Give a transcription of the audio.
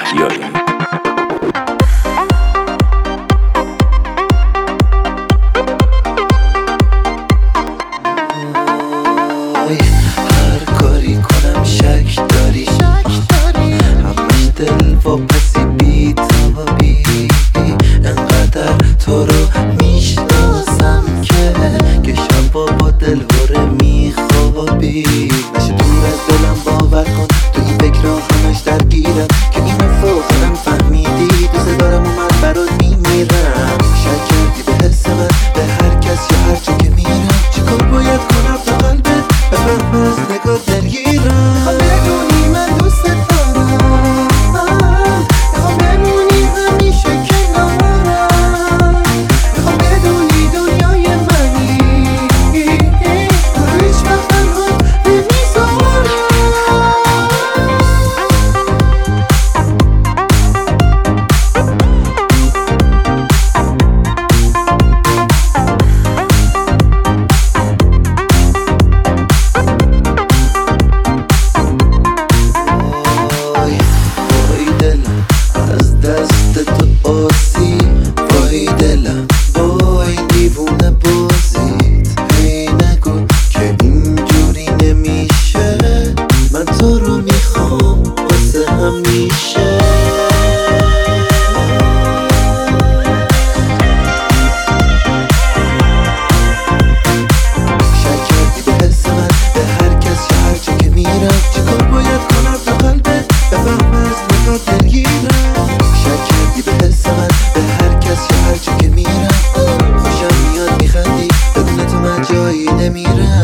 یاری هر کاری کنم شک داری همش دل واپسی بی تابی انقدر تو رو میشناسم که شبا با دل هره میخوابی نشه دور از دلم باور کن تو این فکر را همش درگیرم که اینو فوقم فهمیدی دوست دارم و من برات میمیرم شک کردی به حس من به هر کس یا هر جا که میرم چیکار باید کنم تا قلبت بفهم از نگاه درگیرم میخوام بدونی من دوست دارم میخوام بمونی همیشه کنارم میخوام بدونی دنیای منی تو رو هیچ وقت تنها نمیذارم از دست تو آسی وای دلم با این دیوونه بازید هی نگو که اینجوری نمیشه من تو رو میخوام واسه همیشه شک کردی به حس من به هر کس یا هر جا که میرم چیکار باید کنم تا قلبت بفهم از نگاه درگیرم شک کردی به حس من به هر کس یا هر جا که میرم خوشم میاد میخندی بدون تو من جایی نمیرم